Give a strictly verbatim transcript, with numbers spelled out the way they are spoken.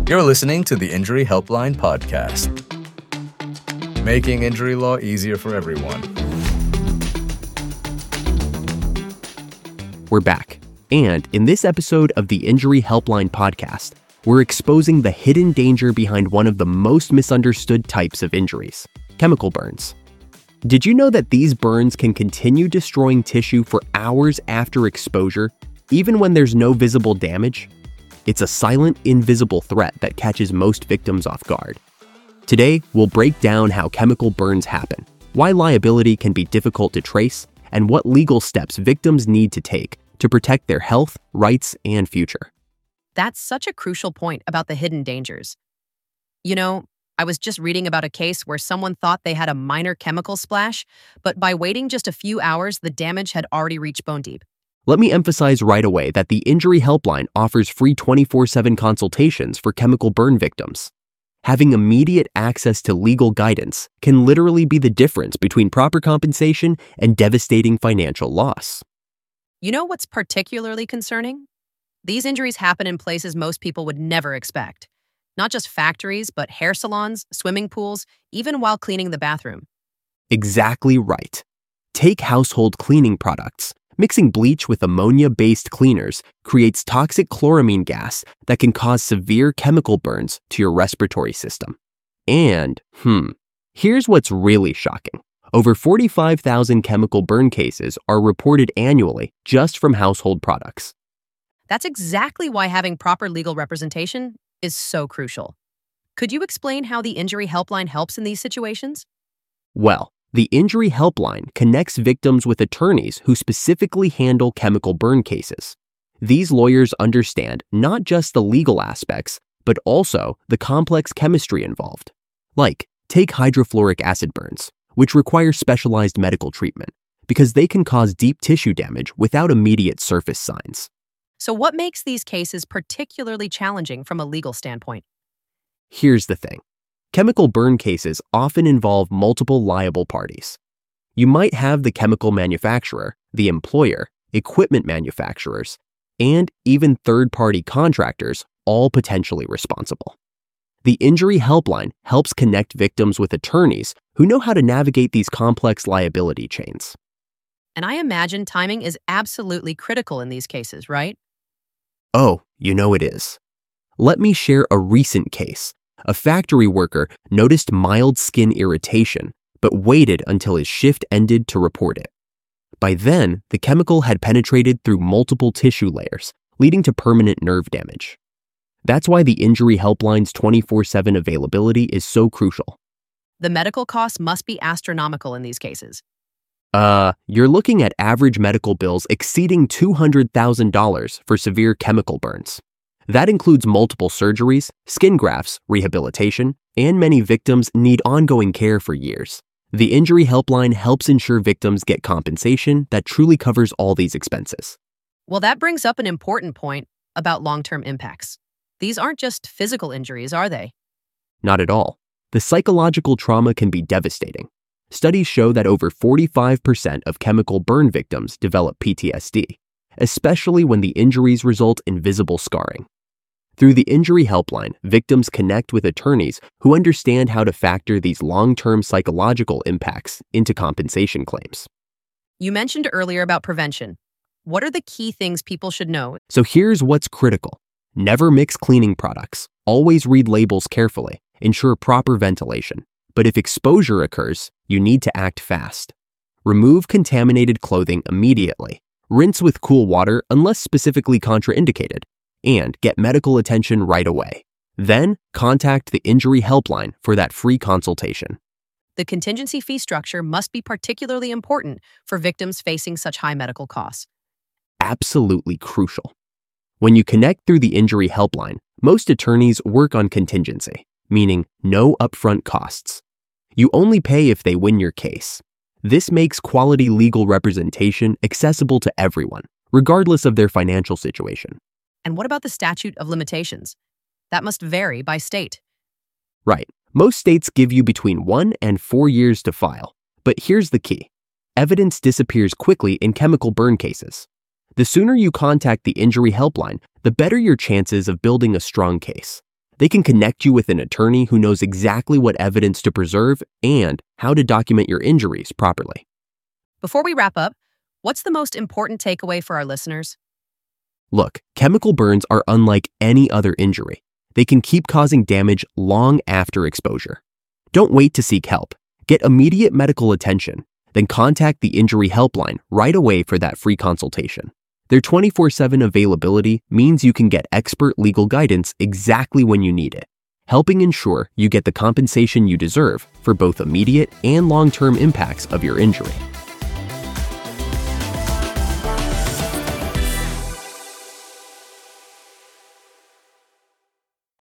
You're listening to the Injury Helpline Podcast, making injury law easier for everyone. We're back, and in this episode of the Injury Helpline Podcast, we're exposing the hidden danger behind one of the most misunderstood types of injuries, chemical burns. Did you know that these burns can continue destroying tissue for hours after exposure, even when there's no visible damage? It's a silent, invisible threat that catches most victims off guard. Today, we'll break down how chemical burns happen, why liability can be difficult to trace, and what legal steps victims need to take to protect their health, rights, and future. That's such a crucial point about the hidden dangers. You know, I was just reading about a case where someone thought they had a minor chemical splash, but by waiting just a few hours, the damage had already reached bone deep. Let me emphasize right away that the Injury Helpline offers free twenty-four seven consultations for chemical burn victims. Having immediate access to legal guidance can literally be the difference between proper compensation and devastating financial loss. You know what's particularly concerning? These injuries happen in places most people would never expect. Not just factories, but hair salons, swimming pools, even while cleaning the bathroom. Exactly right. Take household cleaning products. Mixing bleach with ammonia-based cleaners creates toxic chloramine gas that can cause severe chemical burns to your respiratory system. And, hmm, here's what's really shocking. Over forty-five thousand chemical burn cases are reported annually just from household products. That's exactly why having proper legal representation is so crucial. Could you explain how the Injury Helpline helps in these situations? Well, the Injury Helpline connects victims with attorneys who specifically handle chemical burn cases. These lawyers understand not just the legal aspects, but also the complex chemistry involved. Like, take hydrofluoric acid burns, which require specialized medical treatment because they can cause deep tissue damage without immediate surface signs. So what makes these cases particularly challenging from a legal standpoint? Here's the thing. Chemical burn cases often involve multiple liable parties. You might have the chemical manufacturer, the employer, equipment manufacturers, and even third-party contractors all potentially responsible. The Injury Helpline helps connect victims with attorneys who know how to navigate these complex liability chains. And I imagine timing is absolutely critical in these cases, right? Oh, you know it is. Let me share a recent case. A factory worker noticed mild skin irritation, but waited until his shift ended to report it. By then, the chemical had penetrated through multiple tissue layers, leading to permanent nerve damage. That's why the Injury Helpline's twenty-four seven availability is so crucial. The medical costs must be astronomical in these cases. Uh, you're looking at average medical bills exceeding two hundred thousand dollars for severe chemical burns. That includes multiple surgeries, skin grafts, rehabilitation, and many victims need ongoing care for years. The Injury Helpline helps ensure victims get compensation that truly covers all these expenses. Well, that brings up an important point about long-term impacts. These aren't just physical injuries, are they? Not at all. The psychological trauma can be devastating. Studies show that over forty-five percent of chemical burn victims develop P T S D, especially when the injuries result in visible scarring. Through the Injury Helpline, victims connect with attorneys who understand how to factor these long-term psychological impacts into compensation claims. You mentioned earlier about prevention. What are the key things people should know? So here's what's critical. Never mix cleaning products. Always read labels carefully. Ensure proper ventilation. But if exposure occurs, you need to act fast. Remove contaminated clothing immediately. Rinse with cool water unless specifically contraindicated. And get medical attention right away. Then, contact the Injury Helpline for that free consultation. The contingency fee structure must be particularly important for victims facing such high medical costs. Absolutely crucial. When you connect through the Injury Helpline, most attorneys work on contingency, meaning no upfront costs. You only pay if they win your case. This makes quality legal representation accessible to everyone, regardless of their financial situation. And what about the statute of limitations? That must vary by state. Right. Most states give you between one and four years to file. But here's the key. Evidence disappears quickly in chemical burn cases. The sooner you contact the Injury Helpline, the better your chances of building a strong case. They can connect you with an attorney who knows exactly what evidence to preserve and how to document your injuries properly. Before we wrap up, what's the most important takeaway for our listeners? Look, chemical burns are unlike any other injury. They can keep causing damage long after exposure. Don't wait to seek help. Get immediate medical attention, then contact the Injury Helpline right away for that free consultation. Their twenty-four seven availability means you can get expert legal guidance exactly when you need it, helping ensure you get the compensation you deserve for both immediate and long-term impacts of your injury.